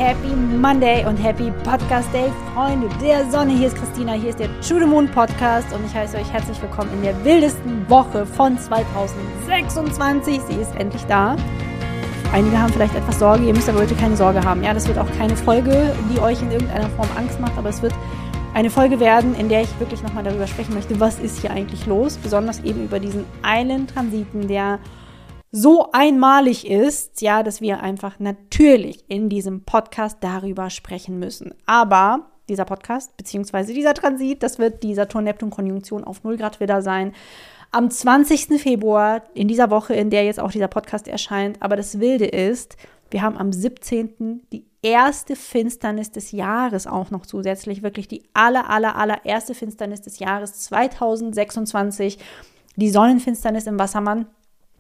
Happy Monday und Happy Podcast Day, Freunde der Sonne. Hier ist Christina, hier ist der To The Moon Podcast und ich heiße euch herzlich willkommen in der wildesten Woche von 2026. Sie ist endlich da. Einige haben vielleicht etwas Sorge, ihr müsst aber heute keine Sorge haben. Ja, das wird auch keine Folge, die euch in irgendeiner Form Angst macht, aber es wird eine Folge werden, in der ich wirklich nochmal darüber sprechen möchte, was ist hier eigentlich los, besonders eben über diesen einen Transiten, der so einmalig ist, ja, dass wir einfach natürlich in diesem Podcast darüber sprechen müssen. Aber dieser Podcast, beziehungsweise dieser Transit, das wird die Saturn-Neptun-Konjunktion auf 0 Grad Widder sein. Am 20. Februar, in dieser Woche, in der jetzt auch dieser Podcast erscheint. Aber das Wilde ist, wir haben am 17. die erste Finsternis des Jahres auch noch zusätzlich. Wirklich die allererste Finsternis des Jahres 2026. Die Sonnenfinsternis im Wassermann.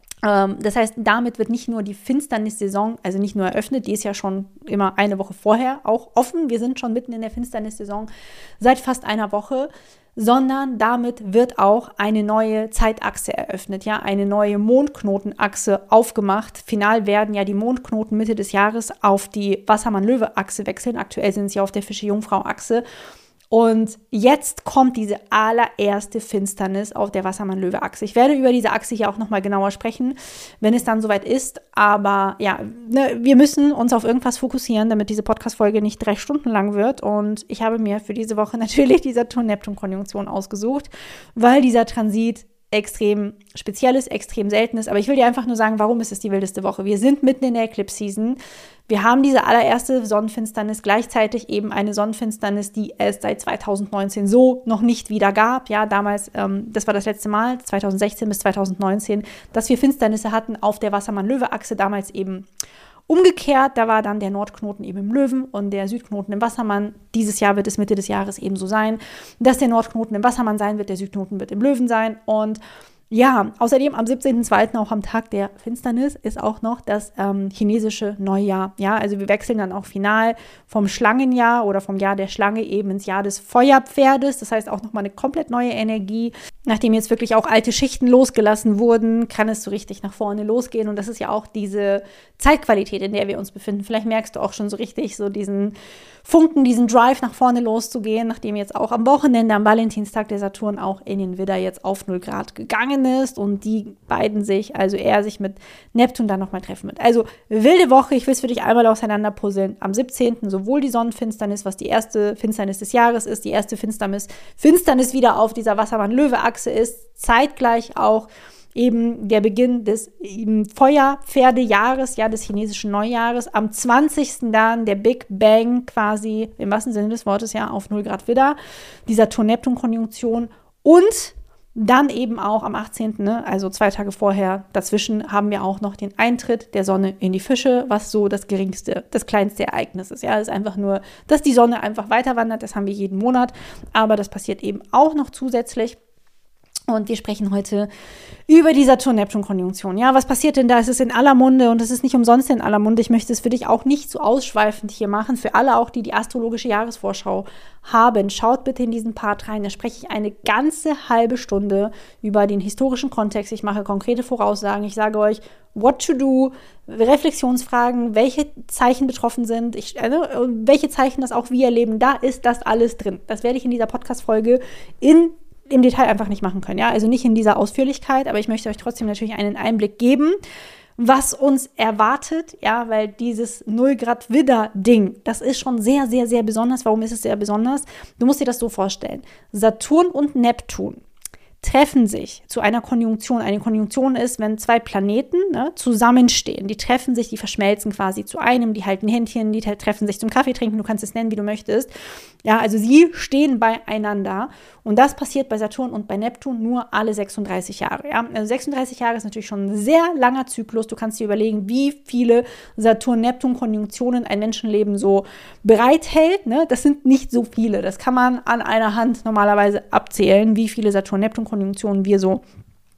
Das heißt, damit wird nicht nur die Finsternissaison, also nicht nur eröffnet, die ist ja schon immer eine Woche vorher auch offen. Wir sind schon mitten in der Finsternissaison seit fast einer Woche, sondern damit wird auch eine neue Zeitachse eröffnet, ja, eine neue Mondknotenachse aufgemacht. Final werden ja die Mondknoten Mitte des Jahres auf die Wassermann-Löwe-Achse wechseln. Aktuell sind sie auf der Fische-Jungfrau-Achse. Und jetzt kommt diese allererste Finsternis auf der Wassermann-Löwe-Achse. Ich werde über diese Achse hier auch nochmal genauer sprechen, wenn es dann soweit ist. Aber ja, wir müssen uns auf irgendwas fokussieren, damit diese Podcast-Folge nicht 3 Stunden lang wird. Und ich habe mir für diese Woche natürlich die Saturn-Neptun-Konjunktion ausgesucht, weil dieser Transit extrem speziell ist, extrem selten ist. Aber ich will dir einfach nur sagen, warum ist es die wildeste Woche? Wir sind mitten in der Eclipse-Season. Wir haben diese allererste Sonnenfinsternis, gleichzeitig eben eine Sonnenfinsternis, die es seit 2019 so noch nicht wieder gab. Ja, damals, das war das letzte Mal, 2016 bis 2019, dass wir Finsternisse hatten auf der Wassermann-Löwe-Achse, damals eben umgekehrt. Da war dann der Nordknoten eben im Löwen und der Südknoten im Wassermann. Dieses Jahr wird es Mitte des Jahres eben so sein, dass der Nordknoten im Wassermann sein wird, der Südknoten wird im Löwen sein. Und ja, außerdem am 17.02., auch am Tag der Finsternis, ist auch noch das chinesische Neujahr. Ja, also wir wechseln dann auch final vom Schlangenjahr oder vom Jahr der Schlange eben ins Jahr des Feuerpferdes. Das heißt auch nochmal eine komplett neue Energie. Nachdem jetzt wirklich auch alte Schichten losgelassen wurden, kann es so richtig nach vorne losgehen. Und das ist ja auch diese Zeitqualität, in der wir uns befinden. Vielleicht merkst du auch schon so richtig so diesen Funken, diesen Drive nach vorne loszugehen, nachdem jetzt auch am Wochenende, am Valentinstag, der Saturn auch in den Widder jetzt auf 0 Grad gegangen ist und die beiden sich, also er sich mit Neptun dann nochmal treffen wird. Also wilde Woche, ich will es für dich einmal auseinander puzzeln. Am 17. sowohl die Sonnenfinsternis, was die erste Finsternis des Jahres ist, die erste Finsternis wieder auf dieser Wassermann-Löwe-Achse ist, zeitgleich auch eben der Beginn des Feuerpferdejahres, ja, des chinesischen Neujahres. Am 20. dann der Big Bang quasi, im wahrsten Sinne des Wortes, ja, auf 0 Grad Widder, die Saturn-Neptun-Konjunktion. Und dann eben auch am 18., ne, also 2 Tage vorher, dazwischen haben wir auch noch den Eintritt der Sonne in die Fische, was so das kleinste Ereignis ist. Ja, es ist einfach nur, dass die Sonne einfach weiter wandert, das haben wir jeden Monat, aber das passiert eben auch noch zusätzlich. Und wir sprechen heute über die Saturn-Neptun-Konjunktion. Ja, was passiert denn da? Es ist in aller Munde und es ist nicht umsonst in aller Munde. Ich möchte es für dich auch nicht so ausschweifend hier machen. Für alle auch, die die astrologische Jahresvorschau haben. Schaut bitte in diesen Part rein. Da spreche ich eine ganze halbe Stunde über den historischen Kontext. Ich mache konkrete Voraussagen. Ich sage euch, what to do, Reflexionsfragen, welche Zeichen betroffen sind, welche Zeichen das auch wir erleben. Da ist das alles drin. Das werde ich in dieser Podcast-Folge im Detail einfach nicht machen können, ja, also nicht in dieser Ausführlichkeit, aber ich möchte euch trotzdem natürlich einen Einblick geben, was uns erwartet, ja, weil dieses 0 Grad Widder-Ding, das ist schon sehr, sehr, sehr besonders. Warum ist es sehr besonders? Du musst dir das so vorstellen, Saturn und Neptun treffen sich zu einer Konjunktion. Eine Konjunktion ist, wenn 2 Planeten zusammenstehen. Die treffen sich, die verschmelzen quasi zu einem, die halten Händchen, die treffen sich zum Kaffee trinken, du kannst es nennen, wie du möchtest. Ja, also sie stehen beieinander und das passiert bei Saturn und bei Neptun nur alle 36 Jahre. Ja? Also 36 Jahre ist natürlich schon ein sehr langer Zyklus. Du kannst dir überlegen, wie viele Saturn-Neptun-Konjunktionen ein Menschenleben so bereithält. Ne? Das sind nicht so viele. Das kann man an einer Hand normalerweise abzählen, wie viele Saturn-Neptun-Konjunktionen wir so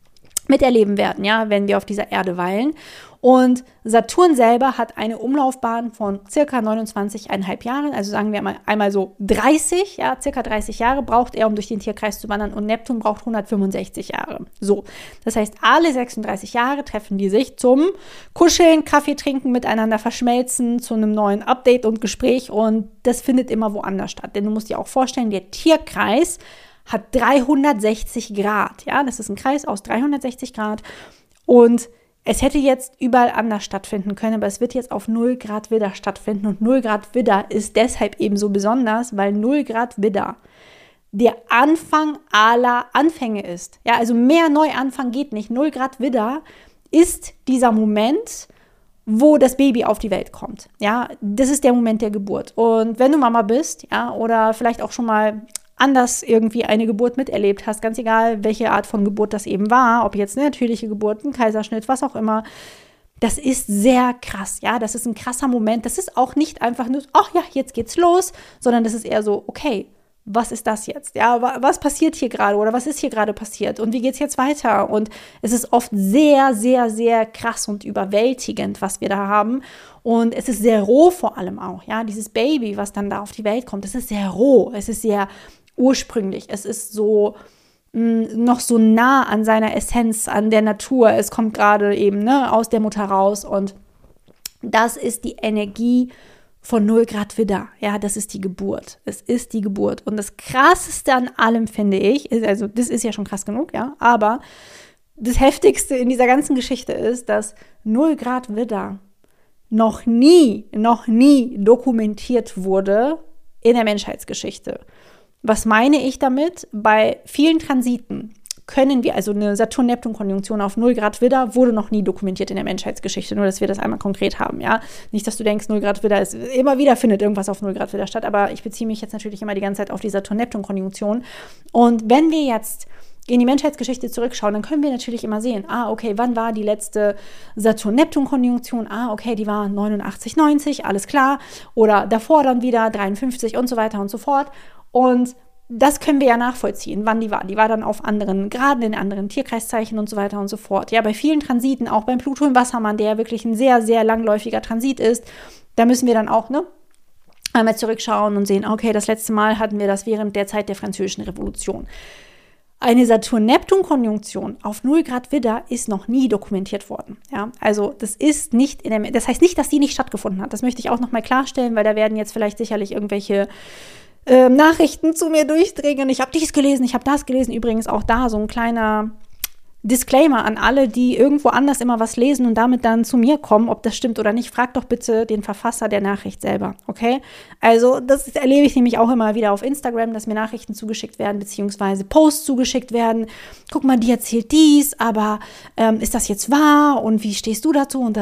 miterleben werden, ja, wenn wir auf dieser Erde weilen. Und Saturn selber hat eine Umlaufbahn von circa 29,5 Jahren, also sagen wir einmal so 30, ja, circa 30 Jahre braucht er, um durch den Tierkreis zu wandern, und Neptun braucht 165 Jahre. So, das heißt, alle 36 Jahre treffen die sich zum Kuscheln, Kaffee trinken, miteinander verschmelzen, zu einem neuen Update und Gespräch, und das findet immer woanders statt. Denn du musst dir auch vorstellen, der Tierkreis hat 360 Grad, ja, das ist ein Kreis aus 360 Grad, und es hätte jetzt überall anders stattfinden können, aber es wird jetzt auf 0 Grad Widder stattfinden, und 0 Grad Widder ist deshalb eben so besonders, weil 0 Grad Widder der Anfang aller Anfänge ist. Ja, also mehr Neuanfang geht nicht. 0 Grad Widder ist dieser Moment, wo das Baby auf die Welt kommt. Ja, das ist der Moment der Geburt. Und wenn du Mama bist, ja, oder vielleicht auch schon mal anders irgendwie eine Geburt miterlebt hast, ganz egal, welche Art von Geburt das eben war, ob jetzt eine natürliche Geburt, ein Kaiserschnitt, was auch immer, das ist sehr krass, ja, das ist ein krasser Moment, das ist auch nicht einfach nur, ach ja, jetzt geht's los, sondern das ist eher so, okay, was ist das jetzt, ja, was passiert hier gerade oder was ist hier gerade passiert und wie geht's jetzt weiter, und es ist oft sehr, sehr, sehr krass und überwältigend, was wir da haben, und es ist sehr roh vor allem auch, ja, dieses Baby, was dann da auf die Welt kommt, das ist sehr roh, es ist sehr ursprünglich, es ist so noch so nah an seiner Essenz, an der Natur, es kommt gerade eben aus der Mutter raus, und das ist die Energie von 0 Grad Widder, ja, das ist die Geburt, es ist die Geburt, und das Krasseste an allem, finde ich, also das ist ja schon krass genug, ja, aber das Heftigste in dieser ganzen Geschichte ist, dass 0 Grad Widder noch nie dokumentiert wurde in der Menschheitsgeschichte. Was meine ich damit? Bei vielen Transiten können wir, also eine Saturn-Neptun-Konjunktion auf 0 Grad Widder wurde noch nie dokumentiert in der Menschheitsgeschichte, nur dass wir das einmal konkret haben, ja. Nicht, dass du denkst, 0 Grad Widder ist, immer wieder findet irgendwas auf 0 Grad Widder statt, aber ich beziehe mich jetzt natürlich immer die ganze Zeit auf die Saturn-Neptun-Konjunktion. Und wenn wir jetzt in die Menschheitsgeschichte zurückschauen, dann können wir natürlich immer sehen, okay, wann war die letzte Saturn-Neptun-Konjunktion? Okay, die war 89, 90, alles klar. Oder davor dann wieder 53 und so weiter und so fort. Und das können wir ja nachvollziehen, wann die war. Die war dann auf anderen Graden, in anderen Tierkreiszeichen und so weiter und so fort. Ja, bei vielen Transiten, auch beim Pluto im Wassermann, der ja wirklich ein sehr, sehr langläufiger Transit ist, da müssen wir dann auch, einmal zurückschauen und sehen, okay, das letzte Mal hatten wir das während der Zeit der Französischen Revolution. Eine Saturn-Neptun-Konjunktion auf 0 Grad Widder ist noch nie dokumentiert worden. Ja, also das ist nicht das heißt nicht, dass die nicht stattgefunden hat. Das möchte ich auch nochmal klarstellen, weil da werden jetzt vielleicht sicherlich irgendwelche Nachrichten zu mir durchdringen. Ich habe dies gelesen, ich habe das gelesen. Übrigens auch da so ein kleiner Disclaimer an alle, die irgendwo anders immer was lesen und damit dann zu mir kommen, ob das stimmt oder nicht. Fragt doch bitte den Verfasser der Nachricht selber, okay? Also das erlebe ich nämlich auch immer wieder auf Instagram, dass mir Nachrichten zugeschickt werden, beziehungsweise Posts zugeschickt werden. Guck mal, die erzählt dies, aber ist das jetzt wahr? Und wie stehst du dazu? Und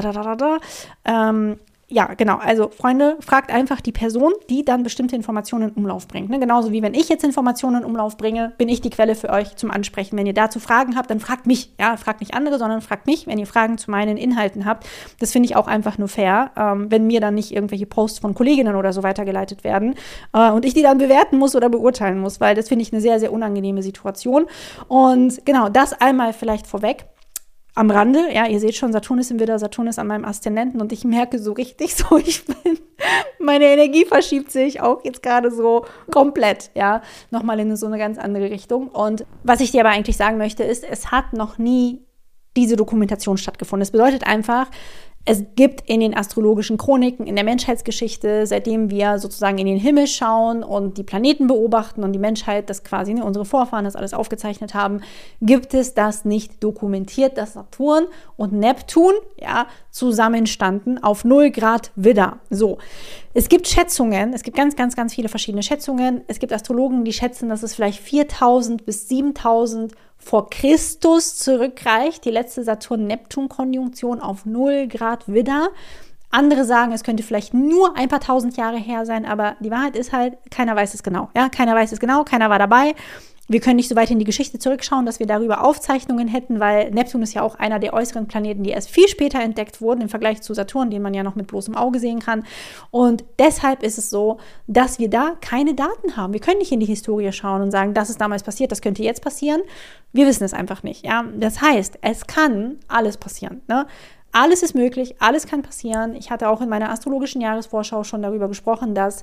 ja, genau. Also, Freunde, fragt einfach die Person, die dann bestimmte Informationen in Umlauf bringt. Genauso wie wenn ich jetzt Informationen in Umlauf bringe, bin ich die Quelle für euch zum Ansprechen. Wenn ihr dazu Fragen habt, dann fragt mich. Ja, fragt nicht andere, sondern fragt mich, wenn ihr Fragen zu meinen Inhalten habt. Das finde ich auch einfach nur fair, wenn mir dann nicht irgendwelche Posts von Kolleginnen oder so weitergeleitet werden und ich die dann bewerten muss oder beurteilen muss, weil das finde ich eine sehr, sehr unangenehme Situation. Und genau, das einmal vielleicht vorweg. Am Rande, ja, ihr seht schon, Saturn ist im Widder, Saturn ist an meinem Aszendenten, und ich merke so richtig so, meine Energie verschiebt sich auch jetzt gerade so komplett, ja, nochmal in so eine ganz andere Richtung. Und was ich dir aber eigentlich sagen möchte, ist, es hat noch nie diese Dokumentation stattgefunden. Das bedeutet einfach, es gibt in den astrologischen Chroniken, in der Menschheitsgeschichte, seitdem wir sozusagen in den Himmel schauen und die Planeten beobachten und die Menschheit, das quasi, unsere Vorfahren das alles aufgezeichnet haben, gibt es das nicht dokumentiert, dass Saturn und Neptun, ja, zusammenstanden auf 0 Grad Widder. So, es gibt Schätzungen, es gibt ganz, ganz, ganz viele verschiedene Schätzungen. Es gibt Astrologen, die schätzen, dass es vielleicht 4000 bis 7000 vor Christus zurückreicht, die letzte Saturn-Neptun-Konjunktion auf 0 Grad Widder. Andere sagen, es könnte vielleicht nur ein paar tausend Jahre her sein, aber die Wahrheit ist halt, keiner weiß es genau. Ja, keiner weiß es genau, keiner war dabei. Wir können nicht so weit in die Geschichte zurückschauen, dass wir darüber Aufzeichnungen hätten, weil Neptun ist ja auch einer der äußeren Planeten, die erst viel später entdeckt wurden im Vergleich zu Saturn, den man ja noch mit bloßem Auge sehen kann. Und deshalb ist es so, dass wir da keine Daten haben. Wir können nicht in die Historie schauen und sagen, das ist damals passiert, das könnte jetzt passieren. Wir wissen es einfach nicht. Ja? Das heißt, es kann alles passieren. Ne? Alles ist möglich, alles kann passieren. Ich hatte auch in meiner astrologischen Jahresvorschau schon darüber gesprochen, dass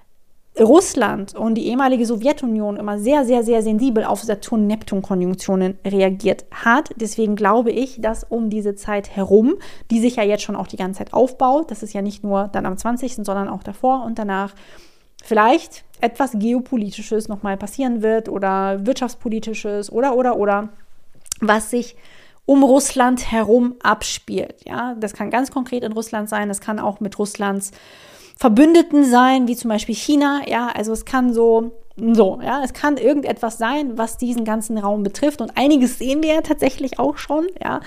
Russland und die ehemalige Sowjetunion immer sehr, sehr, sehr sensibel auf Saturn-Neptun-Konjunktionen reagiert hat. Deswegen glaube ich, dass um diese Zeit herum, die sich ja jetzt schon auch die ganze Zeit aufbaut, das ist ja nicht nur dann am 20., sondern auch davor und danach, vielleicht etwas Geopolitisches nochmal passieren wird oder Wirtschaftspolitisches oder, was sich um Russland herum abspielt. Ja, das kann ganz konkret in Russland sein, das kann auch mit Russlands Verbündeten sein, wie zum Beispiel China, ja, also es kann es kann irgendetwas sein, was diesen ganzen Raum betrifft und einiges sehen wir ja tatsächlich auch schon, ja.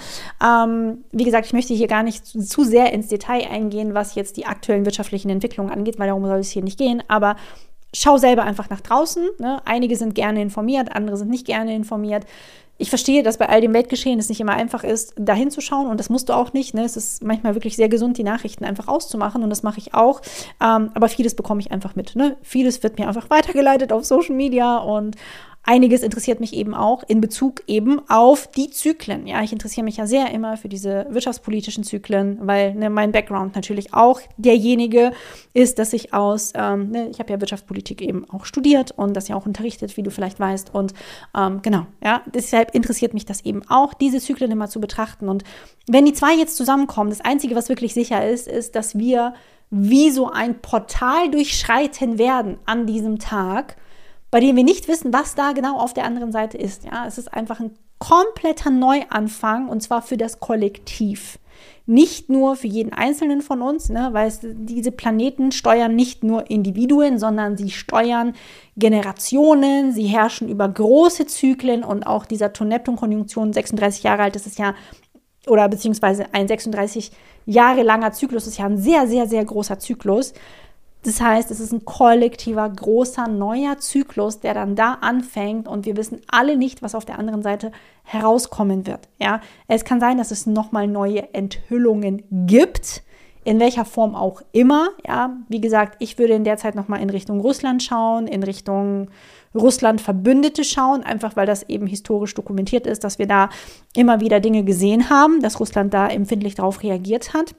Wie gesagt, ich möchte hier gar nicht zu sehr ins Detail eingehen, was jetzt die aktuellen wirtschaftlichen Entwicklungen angeht, weil darum soll es hier nicht gehen, aber schau selber einfach nach draußen, ne? Einige sind gerne informiert, andere sind nicht gerne informiert. Ich verstehe, dass bei all dem Weltgeschehen es nicht immer einfach ist, da hinzuschauen und das musst du auch nicht. Ne? Es ist manchmal wirklich sehr gesund, die Nachrichten einfach auszumachen und das mache ich auch. Aber vieles bekomme ich einfach mit. Ne? Vieles wird mir einfach weitergeleitet auf Social Media und einiges interessiert mich eben auch in Bezug eben auf die Zyklen. Ja, ich interessiere mich ja sehr immer für diese wirtschaftspolitischen Zyklen, weil mein Background natürlich auch derjenige ist, dass ich ich habe ja Wirtschaftspolitik eben auch studiert und das ja auch unterrichtet, wie du vielleicht weißt. Und genau, ja, deshalb interessiert mich das eben auch, diese Zyklen immer zu betrachten. Und wenn die zwei jetzt zusammenkommen, das Einzige, was wirklich sicher ist, dass wir wie so ein Portal durchschreiten werden an diesem Tag, bei dem wir nicht wissen, was da genau auf der anderen Seite ist. Ja, es ist einfach ein kompletter Neuanfang und zwar für das Kollektiv. Nicht nur für jeden Einzelnen von uns, ne, weil diese Planeten steuern nicht nur Individuen, sondern sie steuern Generationen, sie herrschen über große Zyklen und auch die Saturn-Neptun-Konjunktion, 36 Jahre alt ist es ja, oder beziehungsweise ein 36 Jahre langer Zyklus ist ja ein sehr, sehr, sehr großer Zyklus. Das heißt, es ist ein kollektiver, großer, neuer Zyklus, der dann da anfängt und wir wissen alle nicht, was auf der anderen Seite herauskommen wird. Ja? Es kann sein, dass es nochmal neue Enthüllungen gibt, in welcher Form auch immer. Ja? Wie gesagt, ich würde in der Zeit nochmal in Richtung Russland schauen, in Richtung Russland-Verbündete schauen, einfach weil das eben historisch dokumentiert ist, dass wir da immer wieder Dinge gesehen haben, dass Russland da empfindlich darauf reagiert hat.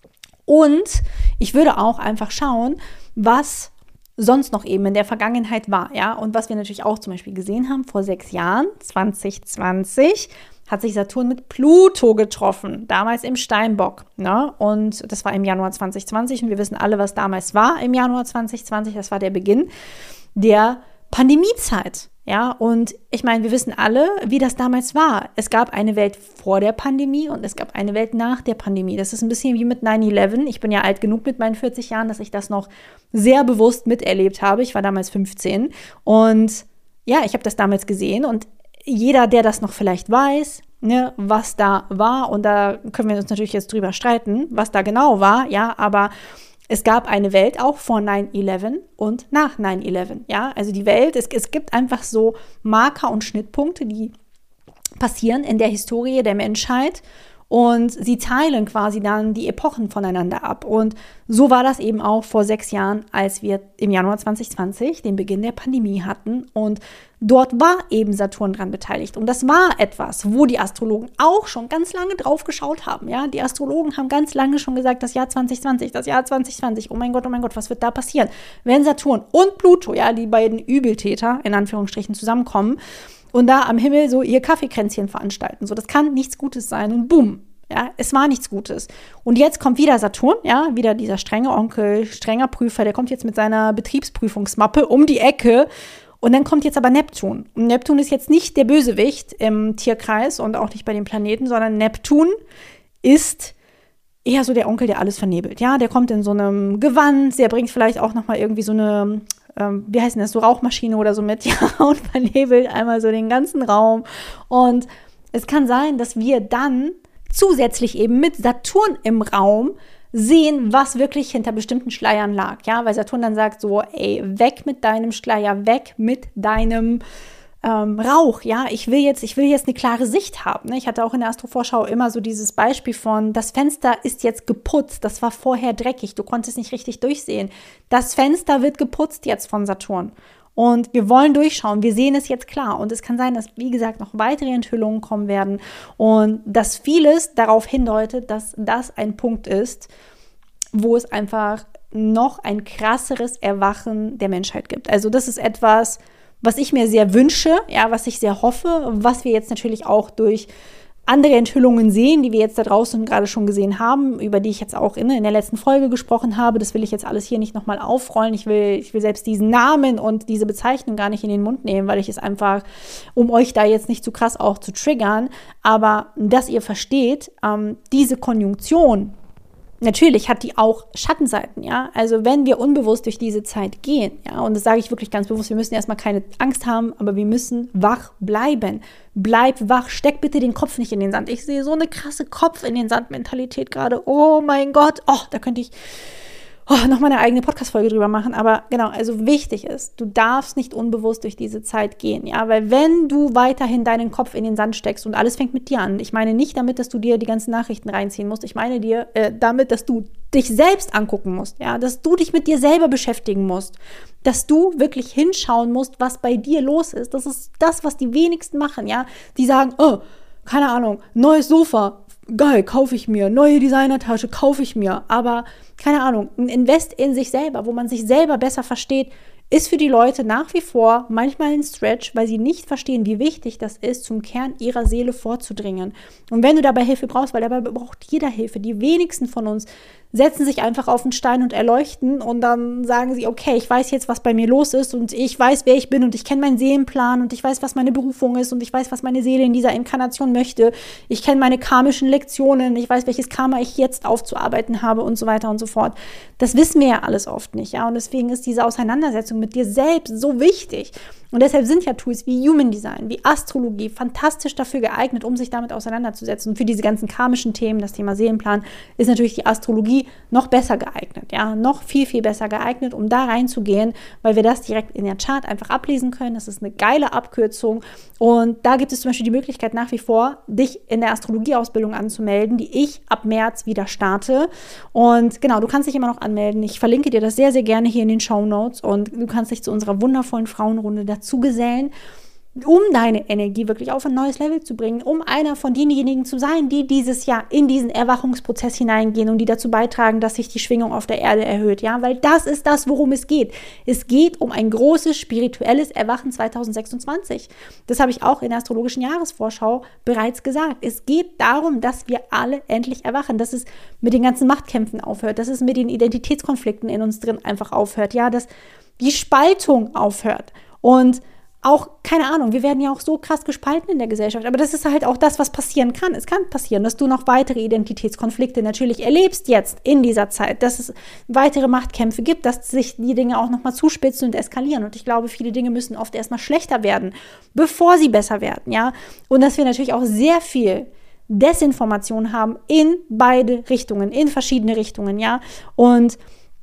Und ich würde auch einfach schauen, was sonst noch eben in der Vergangenheit war, ja, und was wir natürlich auch zum Beispiel gesehen haben, vor 6 Jahren, 2020, hat sich Saturn mit Pluto getroffen, damals im Steinbock, ne, und das war im Januar 2020 und wir wissen alle, was damals war im Januar 2020, das war der Beginn der Pandemiezeit. Ja, und ich meine, wir wissen alle, wie das damals war. Es gab eine Welt vor der Pandemie und es gab eine Welt nach der Pandemie. Das ist ein bisschen wie mit 9/11. Ich bin ja alt genug mit meinen 40 Jahren, dass ich das noch sehr bewusst miterlebt habe. Ich war damals 15 und ja, ich habe das damals gesehen und jeder, der das noch vielleicht weiß, ne, was da war, und da können wir uns natürlich jetzt drüber streiten, was da genau war, ja, aber es gab eine Welt auch vor 9/11 und nach 9/11, ja, also die Welt, es gibt einfach so Marker und Schnittpunkte, die passieren in der Historie der Menschheit und sie teilen quasi dann die Epochen voneinander ab und so war das eben auch vor 6 Jahren, als wir im Januar 2020 den Beginn der Pandemie hatten und dort war eben Saturn dran beteiligt und das war etwas, wo die Astrologen auch schon ganz lange drauf geschaut haben, ja, die Astrologen haben ganz lange schon gesagt, das Jahr 2020, oh mein Gott, was wird da passieren, wenn Saturn und Pluto, ja, die beiden Übeltäter in Anführungsstrichen zusammenkommen und da am Himmel so ihr Kaffeekränzchen veranstalten. So, das kann nichts Gutes sein. Und boom, ja, es war nichts Gutes. Und jetzt kommt wieder Saturn, ja, wieder dieser strenge Onkel, strenger Prüfer, der kommt jetzt mit seiner Betriebsprüfungsmappe um die Ecke. Und dann kommt jetzt aber Neptun. Und Neptun ist jetzt nicht der Bösewicht im Tierkreis und auch nicht bei den Planeten, sondern Neptun ist eher so der Onkel, der alles vernebelt. Ja, der kommt in so einem Gewand, der bringt vielleicht auch nochmal irgendwie so eine wie heißt denn das, so Rauchmaschine oder so mit, ja, und vernebelt einmal so den ganzen Raum. Und es kann sein, dass wir dann zusätzlich eben mit Saturn im Raum sehen, was wirklich hinter bestimmten Schleiern lag, ja, weil Saturn dann sagt so, ey, weg mit deinem Schleier, weg mit deinem Rauch, ja, ich will jetzt eine klare Sicht haben. Ne? Ich hatte auch in der Astrovorschau immer so dieses Beispiel von, das Fenster ist jetzt geputzt, das war vorher dreckig, du konntest nicht richtig durchsehen. Das Fenster wird geputzt jetzt von Saturn. Und wir wollen durchschauen, wir sehen es jetzt klar. Und es kann sein, dass, wie gesagt, noch weitere Enthüllungen kommen werden und dass vieles darauf hindeutet, dass das ein Punkt ist, wo es einfach noch ein krasseres Erwachen der Menschheit gibt. Also das ist etwas, was ich mir sehr wünsche, ja, was ich sehr hoffe, was wir jetzt natürlich auch durch andere Enthüllungen sehen, die wir jetzt da draußen gerade schon gesehen haben, über die ich jetzt auch in der letzten Folge gesprochen habe. Das will ich jetzt alles hier nicht nochmal aufrollen. Ich will selbst diesen Namen und diese Bezeichnung gar nicht in den Mund nehmen, weil ich es einfach, um euch da jetzt nicht zu krass auch zu triggern, aber dass ihr versteht, diese Konjunktion, natürlich hat die auch Schattenseiten, ja. Also wenn wir unbewusst durch diese Zeit gehen, ja, und das sage ich wirklich ganz bewusst, wir müssen erstmal keine Angst haben, aber wir müssen wach bleiben. Bleib wach, steck bitte den Kopf nicht in den Sand. Ich sehe so eine krasse Kopf in den Sand-Mentalität gerade. Oh mein Gott, da könnte ich noch mal eine eigene Podcast-Folge drüber machen, aber genau, also wichtig ist, du darfst nicht unbewusst durch diese Zeit gehen, ja, weil wenn du weiterhin deinen Kopf in den Sand steckst und alles fängt mit dir an, ich meine nicht damit, dass du dir die ganzen Nachrichten reinziehen musst, ich meine dir damit, dass du dich selbst angucken musst, ja, dass du dich mit dir selber beschäftigen musst, dass du wirklich hinschauen musst, was bei dir los ist. Das ist das, was die wenigsten machen, ja, die sagen, keine Ahnung, neues Sofa, geil, kaufe ich mir, neue Designertasche, kaufe ich mir, aber keine Ahnung, ein Invest in sich selber, wo man sich selber besser versteht, ist für die Leute nach wie vor manchmal ein Stretch, weil sie nicht verstehen, wie wichtig das ist, zum Kern ihrer Seele vorzudringen. Und wenn du dabei Hilfe brauchst, weil dabei braucht jeder Hilfe, die wenigsten von uns setzen sich einfach auf einen Stein und erleuchten und dann sagen sie, okay, ich weiß jetzt, was bei mir los ist und ich weiß, wer ich bin und ich kenne meinen Seelenplan und ich weiß, was meine Berufung ist und ich weiß, was meine Seele in dieser Inkarnation möchte. Ich kenne meine karmischen Lektionen, ich weiß, welches Karma ich jetzt aufzuarbeiten habe und so weiter und so fort. Das wissen wir ja alles oft nicht, ja, und deswegen ist diese Auseinandersetzung mit dir selbst so wichtig. Und deshalb sind ja Tools wie Human Design, wie Astrologie fantastisch dafür geeignet, um sich damit auseinanderzusetzen. Und für diese ganzen karmischen Themen, das Thema Seelenplan, ist natürlich die Astrologie noch besser geeignet, ja, noch viel, viel besser geeignet, um da reinzugehen, weil wir das direkt in der Chart einfach ablesen können. Das ist eine geile Abkürzung und da gibt es zum Beispiel die Möglichkeit nach wie vor, dich in der Astrologieausbildung anzumelden, die ich ab März wieder starte und genau, du kannst dich immer noch anmelden. Ich verlinke dir das sehr, sehr gerne hier in den Shownotes und du kannst dich zu unserer wundervollen Frauenrunde dazu gesellen, um deine Energie wirklich auf ein neues Level zu bringen, um einer von denjenigen zu sein, die dieses Jahr in diesen Erwachungsprozess hineingehen und die dazu beitragen, dass sich die Schwingung auf der Erde erhöht, ja, weil das ist das, worum es geht. Es geht um ein großes spirituelles Erwachen 2026. Das habe ich auch in der astrologischen Jahresvorschau bereits gesagt. Es geht darum, dass wir alle endlich erwachen, dass es mit den ganzen Machtkämpfen aufhört, dass es mit den Identitätskonflikten in uns drin einfach aufhört, ja, dass die Spaltung aufhört und auch, keine Ahnung, wir werden ja auch so krass gespalten in der Gesellschaft, aber das ist halt auch das, was passieren kann. Es kann passieren, dass du noch weitere Identitätskonflikte natürlich erlebst jetzt in dieser Zeit, dass es weitere Machtkämpfe gibt, dass sich die Dinge auch nochmal zuspitzen und eskalieren. Und ich glaube, viele Dinge müssen oft erstmal schlechter werden, bevor sie besser werden, ja. Und dass wir natürlich auch sehr viel Desinformation haben in beide Richtungen, in verschiedene Richtungen, ja. Und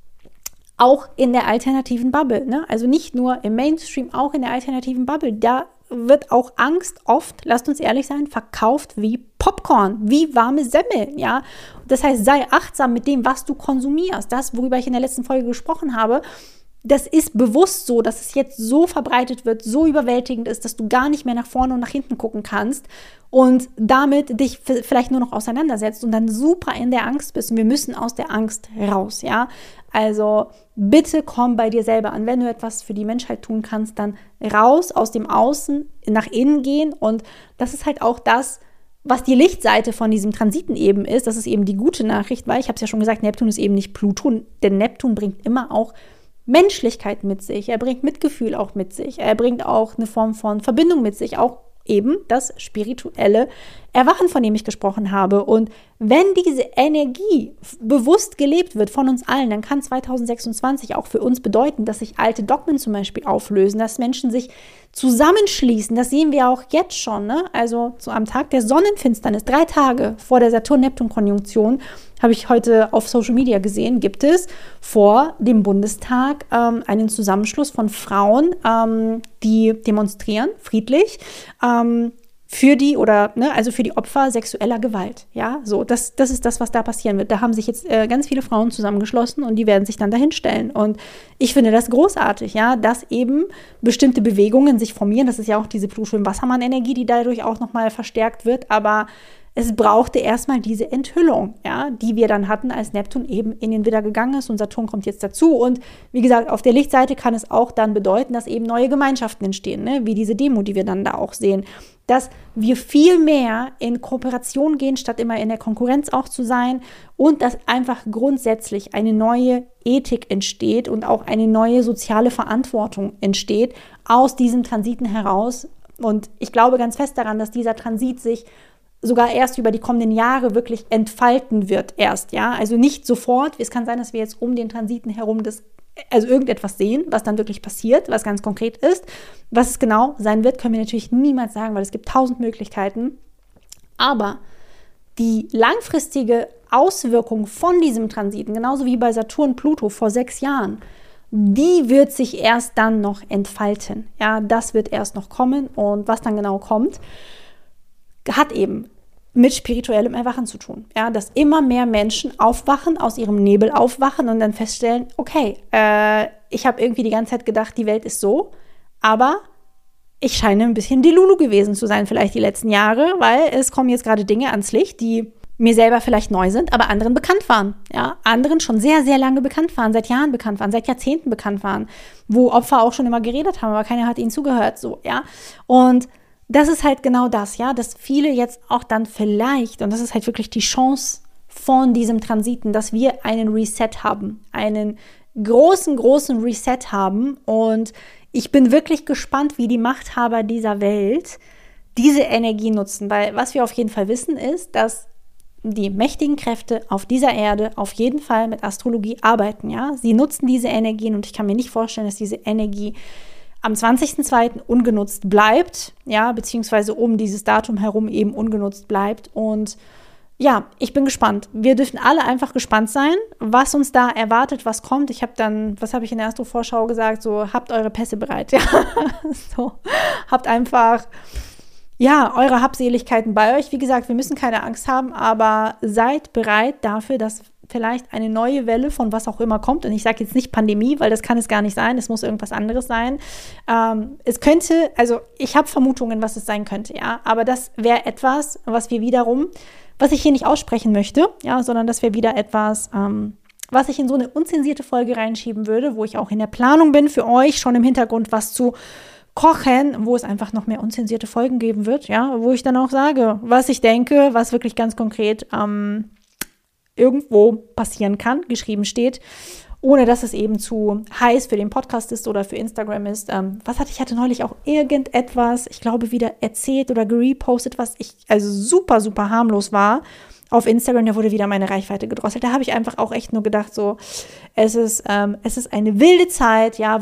auch in der alternativen Bubble, ne? Also nicht nur im Mainstream, auch in der alternativen Bubble. Da wird auch Angst oft, lasst uns ehrlich sein, verkauft wie Popcorn, wie warme Semmeln, ja. Das heißt, sei achtsam mit dem, was du konsumierst. Das, worüber ich in der letzten Folge gesprochen habe, das ist bewusst so, dass es jetzt so verbreitet wird, so überwältigend ist, dass du gar nicht mehr nach vorne und nach hinten gucken kannst und damit dich vielleicht nur noch auseinandersetzt und dann super in der Angst bist. Und wir müssen aus der Angst raus, ja. Also bitte komm bei dir selber an. Wenn du etwas für die Menschheit tun kannst, dann raus aus dem Außen, nach innen gehen. Und das ist halt auch das, was die Lichtseite von diesem Transiten eben ist. Das ist eben die gute Nachricht, weil ich habe es ja schon gesagt, Neptun ist eben nicht Pluton, denn Neptun bringt immer auch Menschlichkeit mit sich. Er bringt Mitgefühl auch mit sich. Er bringt auch eine Form von Verbindung mit sich, auch eben das spirituelle Erwachen, von dem ich gesprochen habe. Und wenn diese Energie bewusst gelebt wird von uns allen, dann kann 2026 auch für uns bedeuten, dass sich alte Dogmen zum Beispiel auflösen, dass Menschen sich zusammenschließen. Das sehen wir auch jetzt schon, ne? Also am Tag der Sonnenfinsternis, 3 Tage vor der Saturn-Neptun-Konjunktion, habe ich heute auf Social Media gesehen, gibt es vor dem Bundestag einen Zusammenschluss von Frauen, die demonstrieren, friedlich, für die für die Opfer sexueller Gewalt. Ja, so, das ist das, was da passieren wird. Da haben sich jetzt ganz viele Frauen zusammengeschlossen und die werden sich dann dahin stellen. Und ich finde das großartig, ja, dass eben bestimmte Bewegungen sich formieren. Das ist ja auch diese Pluto-Wassermann-Energie, die dadurch auch nochmal verstärkt wird. Aber es brauchte erstmal diese Enthüllung, ja, die wir dann hatten, als Neptun eben in den Widder gegangen ist und Saturn kommt jetzt dazu. Und wie gesagt, auf der Lichtseite kann es auch dann bedeuten, dass eben neue Gemeinschaften entstehen, ne? Wie diese Demo, die wir dann da auch sehen. Dass wir viel mehr in Kooperation gehen, statt immer in der Konkurrenz auch zu sein und dass einfach grundsätzlich eine neue Ethik entsteht und auch eine neue soziale Verantwortung entsteht aus diesen Transiten heraus. Und ich glaube ganz fest daran, dass dieser Transit sich sogar erst über die kommenden Jahre wirklich entfalten wird erst, ja, also nicht sofort. Es kann sein, dass wir jetzt um den Transiten herum irgendetwas sehen, was dann wirklich passiert, was ganz konkret ist. Was es genau sein wird, können wir natürlich niemals sagen, weil es gibt 1000 Möglichkeiten. Aber die langfristige Auswirkung von diesem Transiten, genauso wie bei Saturn, Pluto vor 6 Jahren, die wird sich erst dann noch entfalten. Ja, das wird erst noch kommen und was dann genau kommt, hat eben mit spirituellem Erwachen zu tun. Ja, dass immer mehr Menschen aufwachen, aus ihrem Nebel aufwachen und dann feststellen, okay, ich habe irgendwie die ganze Zeit gedacht, die Welt ist so, aber ich scheine ein bisschen Delulu gewesen zu sein, vielleicht die letzten Jahre, weil es kommen jetzt gerade Dinge ans Licht, die mir selber vielleicht neu sind, aber anderen bekannt waren. Ja, anderen schon sehr, sehr lange bekannt waren, seit Jahren bekannt waren, seit Jahrzehnten bekannt waren, wo Opfer auch schon immer geredet haben, aber keiner hat ihnen zugehört, so, ja. Und das ist halt genau das, ja, dass viele jetzt auch dann vielleicht, und das ist halt wirklich die Chance von diesem Transiten, dass wir einen Reset haben, einen großen, großen Reset haben. Und ich bin wirklich gespannt, wie die Machthaber dieser Welt diese Energie nutzen, weil was wir auf jeden Fall wissen ist, dass die mächtigen Kräfte auf dieser Erde auf jeden Fall mit Astrologie arbeiten, ja. Sie nutzen diese Energien und ich kann mir nicht vorstellen, dass diese Energie am 20.02. ungenutzt bleibt, ja, beziehungsweise um dieses Datum herum eben ungenutzt bleibt. Und ja, ich bin gespannt. Wir dürfen alle einfach gespannt sein, was uns da erwartet, was kommt. Ich habe dann, was habe ich in der Astro-Vorschau gesagt, so, habt eure Pässe bereit, ja, so, habt einfach, ja, eure Habseligkeiten bei euch. Wie gesagt, wir müssen keine Angst haben, aber seid bereit dafür, dass vielleicht eine neue Welle von was auch immer kommt. Und ich sage jetzt nicht Pandemie, weil das kann es gar nicht sein. Es muss irgendwas anderes sein. Es könnte, also ich habe Vermutungen, was es sein könnte, ja. Aber das wäre etwas, was ich hier nicht aussprechen möchte, ja, sondern das wäre wieder etwas, was ich in so eine unzensierte Folge reinschieben würde, wo ich auch in der Planung bin, für euch schon im Hintergrund was zu kochen, wo es einfach noch mehr unzensierte Folgen geben wird, ja, wo ich dann auch sage, was ich denke, was wirklich ganz konkret irgendwo passieren kann, geschrieben steht, ohne dass es eben zu heiß für den Podcast ist oder für Instagram ist. Ich hatte neulich auch irgendetwas, ich glaube, wieder erzählt oder gerepostet, was super, super harmlos war auf Instagram. Da wurde wieder meine Reichweite gedrosselt. Da habe ich einfach auch echt nur gedacht, so, es ist eine wilde Zeit, ja,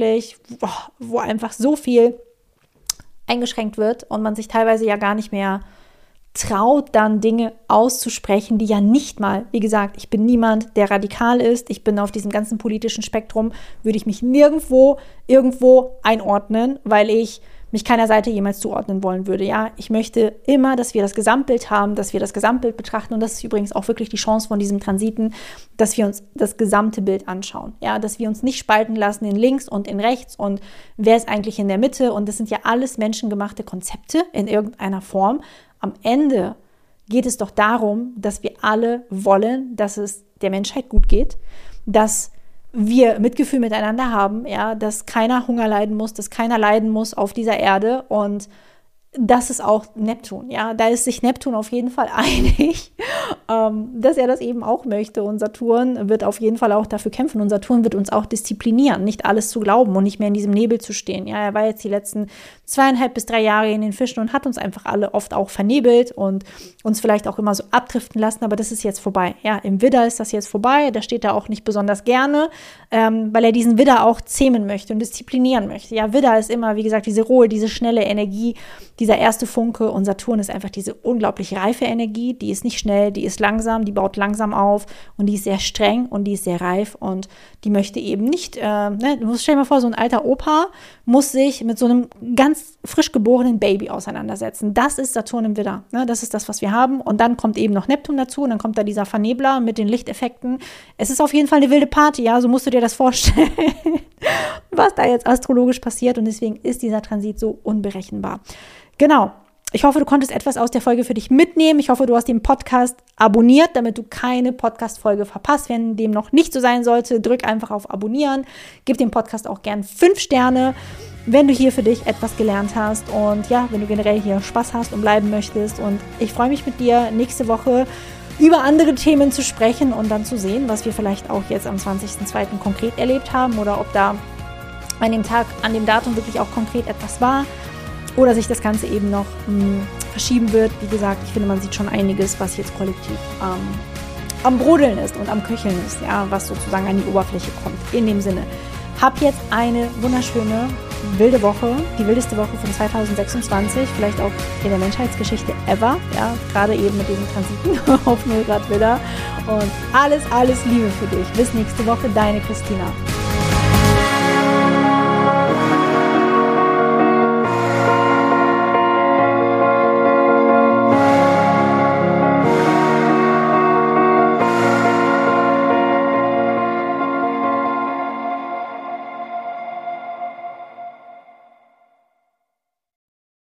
wo einfach so viel eingeschränkt wird und man sich teilweise ja gar nicht mehr traut, dann Dinge auszusprechen, die ja nicht mal, wie gesagt, ich bin niemand, der radikal ist, ich bin auf diesem ganzen politischen Spektrum, würde ich mich nirgendwo irgendwo einordnen, weil ich mich keiner Seite jemals zuordnen wollen würde, ja. Ich möchte immer, dass wir das Gesamtbild haben, dass wir das Gesamtbild betrachten und das ist übrigens auch wirklich die Chance von diesem Transiten, dass wir uns das gesamte Bild anschauen, ja, dass wir uns nicht spalten lassen in links und in rechts und wer ist eigentlich in der Mitte und das sind ja alles menschengemachte Konzepte in irgendeiner Form. Am Ende geht es doch darum, dass wir alle wollen, dass es der Menschheit gut geht, dass wir Mitgefühl miteinander haben, ja, dass keiner Hunger leiden muss, dass keiner leiden muss auf dieser Erde und das ist auch Neptun, ja, da ist sich Neptun auf jeden Fall einig dass er das eben auch möchte. Und Saturn wird auf jeden Fall auch dafür kämpfen. Und Saturn wird uns auch disziplinieren, nicht alles zu glauben und nicht mehr in diesem Nebel zu stehen. Ja, er war jetzt die letzten 2,5 bis 3 Jahre in den Fischen und hat uns einfach alle oft auch vernebelt und uns vielleicht auch immer so abdriften lassen. Aber das ist jetzt vorbei. Ja, im Widder ist das jetzt vorbei. Da steht er auch nicht besonders gerne, weil er diesen Widder auch zähmen möchte und disziplinieren möchte. Ja, Widder ist immer, wie gesagt, diese rohe, diese schnelle Energie, dieser erste Funke. Und Saturn ist einfach diese unglaublich reife Energie. Die ist nicht schnell, die ist langsam, die baut langsam auf und die ist sehr streng und die ist sehr reif und die möchte eben nicht, du musst, stell dir mal vor, so ein alter Opa muss sich mit so einem ganz frisch geborenen Baby auseinandersetzen. Das ist Saturn im Widder. Ne? Das ist das, was wir haben. Und dann kommt eben noch Neptun dazu und dann kommt da dieser Vernebler mit den Lichteffekten. Es ist auf jeden Fall eine wilde Party, ja, so musst du dir das vorstellen, was da jetzt astrologisch passiert. Und deswegen ist dieser Transit so unberechenbar. Genau. Ich hoffe, du konntest etwas aus der Folge für dich mitnehmen. Ich hoffe, du hast den Podcast abonniert, damit du keine Podcast-Folge verpasst. Wenn dem noch nicht so sein sollte, drück einfach auf Abonnieren. Gib dem Podcast auch gern 5 Sterne, wenn du hier für dich etwas gelernt hast. Und ja, wenn du generell hier Spaß hast und bleiben möchtest. Und ich freue mich mit dir nächste Woche über andere Themen zu sprechen und dann zu sehen, was wir vielleicht auch jetzt am 20.02. konkret erlebt haben oder ob da an dem Tag, an dem Datum wirklich auch konkret etwas war. Oder sich das Ganze eben noch verschieben wird. Wie gesagt, ich finde, man sieht schon einiges, was jetzt kollektiv am Brodeln ist und am Köcheln ist, ja, was sozusagen an die Oberfläche kommt. In dem Sinne, hab jetzt eine wunderschöne, wilde Woche, die wildeste Woche von 2026, vielleicht auch in der Menschheitsgeschichte ever, ja, gerade eben mit diesen Transiten auf 0 Grad Widder. Und alles Liebe für dich. Bis nächste Woche, deine Christina.